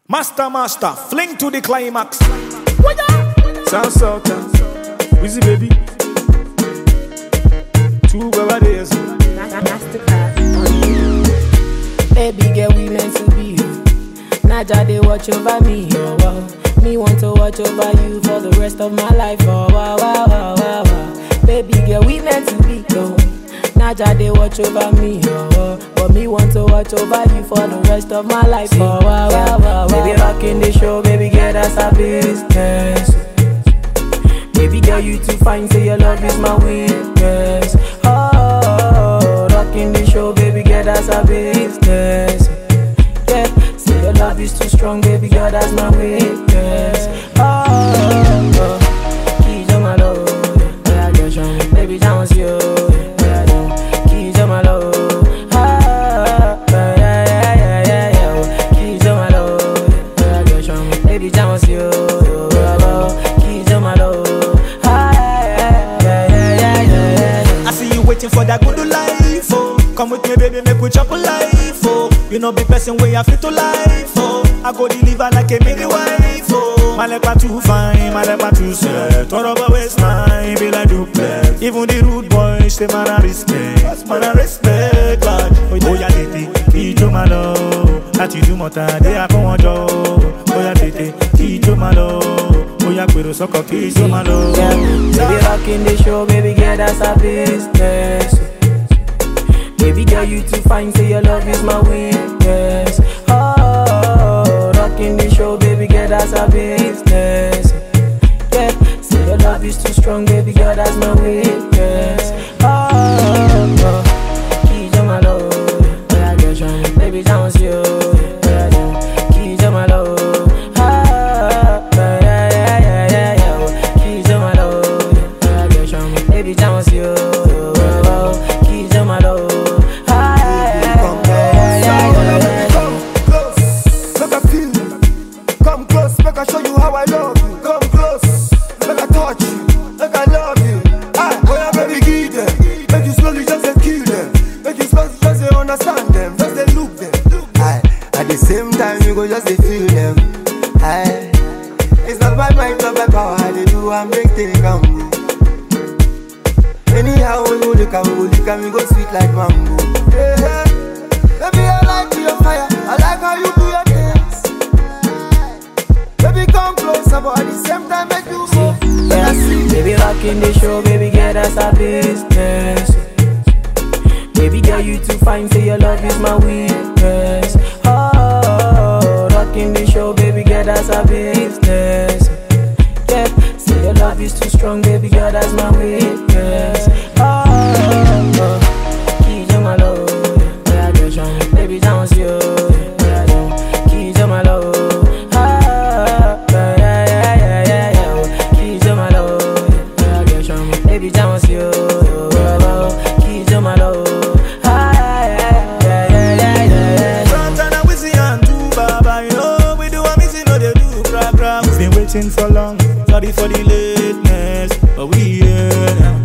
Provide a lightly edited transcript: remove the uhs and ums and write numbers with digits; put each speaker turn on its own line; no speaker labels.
Master, fling to the climax.
Sound Sultan, Wizzy baby. 2 days.
Baby girl, we meant to be. Naja, they watch over me. Oh, wow. Me want to watch over you for the rest of my life. Oh, wow, wow, wow, wow, wow. Baby girl, we meant to be. Oh. Naja, they watch over me. Oh, but me want to watch over you for the rest of my life. Oh, wow, wow, wow, wow. Baby, rocking the show, baby girl, that's our business. Baby girl, you too fine, say your love is my weakness. Oh, rocking the show, baby girl, that's our business. Yeah, say your love is too strong, baby girl, that's my weakness. Oh, keys on my love, yeah, girl, show me, baby, that was you. Yeah, keys on my love, yeah, keys on my love, yeah, girl, show me, baby, that was you. Keys on my love.
Waiting for that good life, oh. Come with me, baby, make we chop a life, oh. You know, be person where I fit to life, oh. I go deliver like a midwife, oh. My lepa too fine, my lepa too set. Thought about waistline, be like duplex. Even the rude boys, they man a respect. Man a respect, like oh yeah, tete, kijo my love. That you do more time, they are come on job. Oh yeah, tete, kijo my love. Oh yeah, pero soko kijo my love.
Baby, rocking the show, baby girl, that's our business. Baby girl, you too fine, say your love is my weakness. Oh, rocking the show, baby girl, that's our business. Yeah, say your love is too strong, baby girl, that's my weakness. Oh, keys on my love, yeah, girl, show me, baby, that was you. Yeah, keys on my love. Baby, that was you. Keys on my low.
Make I feel you. Come close, make I show you how I love you. Come close, make I touch you, make I love you. Oh yeah, baby, give them. Make you slowly just kill them. Make you slowly just understand them, just they look them. At the same time, you go just feel them. It's not by might, not by power. They do and make things come. Anyhow, we go look and we go sweet like mango. Yeah. Baby, I like your fire, I like how you do your dance. Baby, come closer, but at the same time, make you move.
Yeah, baby, rocking the show, baby girl, that's our business. Baby girl, you too fine, say your love is my weakness. Oh, rocking the show, baby girl, that's our business. Yeah, say your love is too strong, baby girl, that's my weakness. Oh, keys on my love, yeah, girl, show me, baby, that was you. Yeah, keys on my love, keys on my love, yeah, girl, show me, baby, that was you. Keys on my love,
Santana, Wizzy and two Baba, you know we do a missing, no they do crack. We've been waiting for long, sorry for the lateness, but we here now.